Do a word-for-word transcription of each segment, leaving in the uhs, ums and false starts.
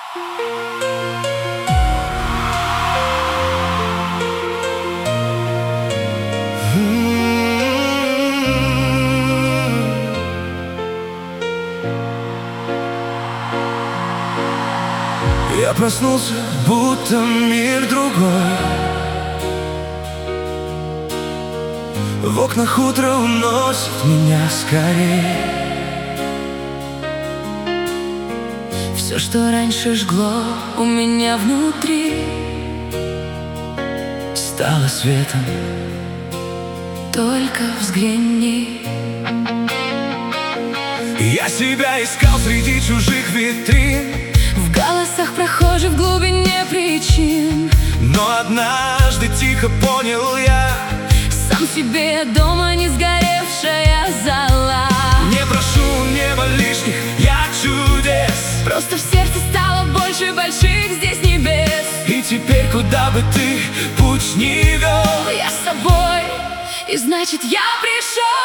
Я проснулся, будто мир другой. В окнах утро уносит меня скорее. Все, что раньше жгло у меня внутри, стало светом. Только взгляни. Я себя искал среди чужих витрин, в голосах прохожих, в глубине причин. Но однажды тихо понял я: сам себе дома не сгоревшая зола. Не прошу неба лишних я чудес, просто в сердце стало больше больших здесь небес. И теперь, куда бы ты путь ни вел, я с тобой, и значит я пришел.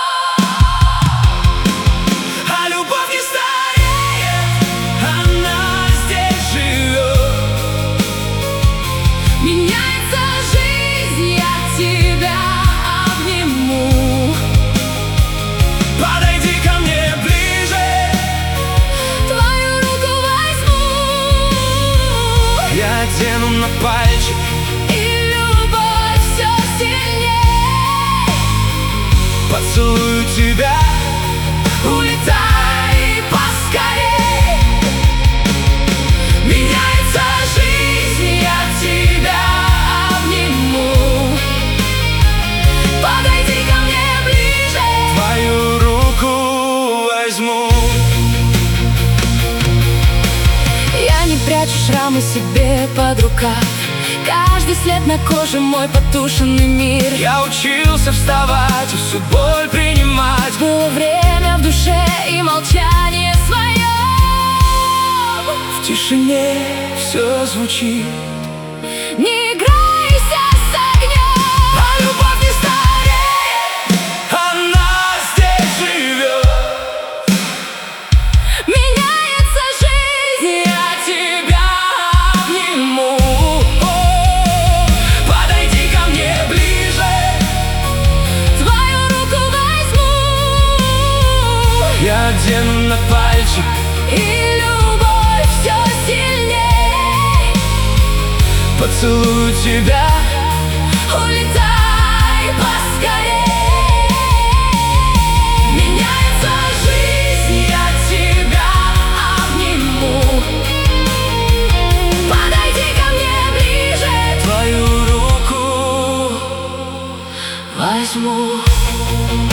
А любовь не стареет, она здесь живет. Меняется жизнь, я тебя обниму. Подойди ко мне ближе, твою руку возьму. я одену на пальчик, и любовь все сильней. поцелую тебя, улетай поскорей. Меняется жизнь, я тебя обниму. Подойди ко мне ближе, твою руку возьму. я не прячу шрамы себе под рукав. Каждый след на коже мой потушенный мир. Я учился вставать и всю боль принимать. Было время в душе и молчание свое. В тишине все звучит. Не играйся с огнем, А любовь не стареет, она здесь живет. меняется жизнь, я тебя обниму. Подойди ко мне ближе, Твою руку возьму. я одену на пальчик, И любовь все сильней. поцелую тебя, Улетай поскорей. Меняется жизнь, я тебя обниму. Подойди ко мне ближе, твою руку возьму.